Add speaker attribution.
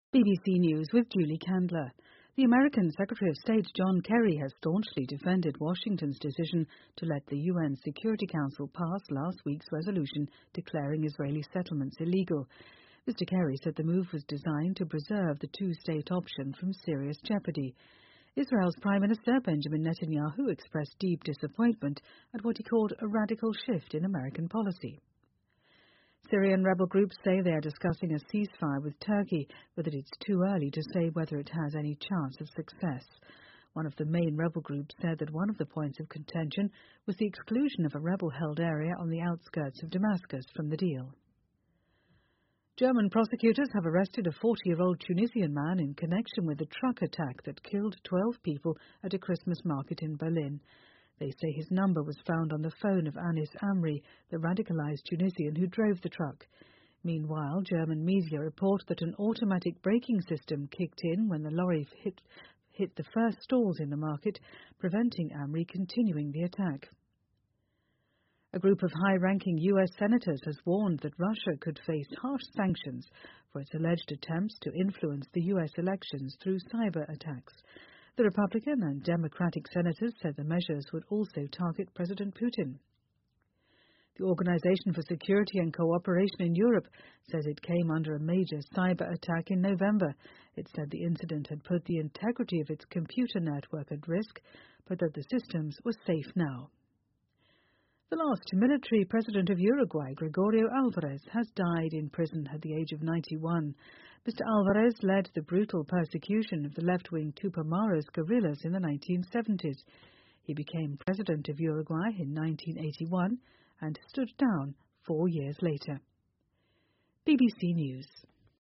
Speaker 1: BBC News with Julie Candler. The American Secretary of State John Kerry has staunchly defended Washington's decision to let the UN Security Council pass last week's resolution declaring Israeli settlements illegal. Mr. Kerry said the move was designed to preserve the two-state option from serious jeopardy. Israel's Prime Minister Benjamin Netanyahu expressed deep disappointment at what he called a radical shift in American policy. Syrian rebel groups say they are discussing a ceasefire with Turkey, but that it's too early to say whether it has any chance of success. One of the main rebel groups said that one of the points of contention was the exclusion of a rebel-held area on the outskirts of Damascus from the deal. German prosecutors have arrested a 40-year-old Tunisian man in connection with the truck attack that killed 12 people at a Christmas market in Berlin. They say his number was found on the phone of Anis Amri, the radicalized Tunisian who drove the truck. Meanwhile, German media report that an automatic braking system kicked in when the lorry hit the first stalls in the market, preventing Amri continuing the attack. A group of high-ranking U.S. senators has warned that Russia could face harsh sanctions for its alleged attempts to influence the U.S. elections through cyber attacks. The Republican and Democratic senators said the measures would also target President Putin. The Organization for Security and Cooperation in Europe says it came under a major cyber attack in November. It said the incident had put the integrity of its computer network at risk, but that the systems were safe now. The last military president of Uruguay, Gregorio Alvarez, has died in prison at the age of 91. Mr. Alvarez led the brutal persecution of the left-wing Tupamaros guerrillas in the 1970s. He became president of Uruguay in 1981 and stood down 4 years later. BBC News.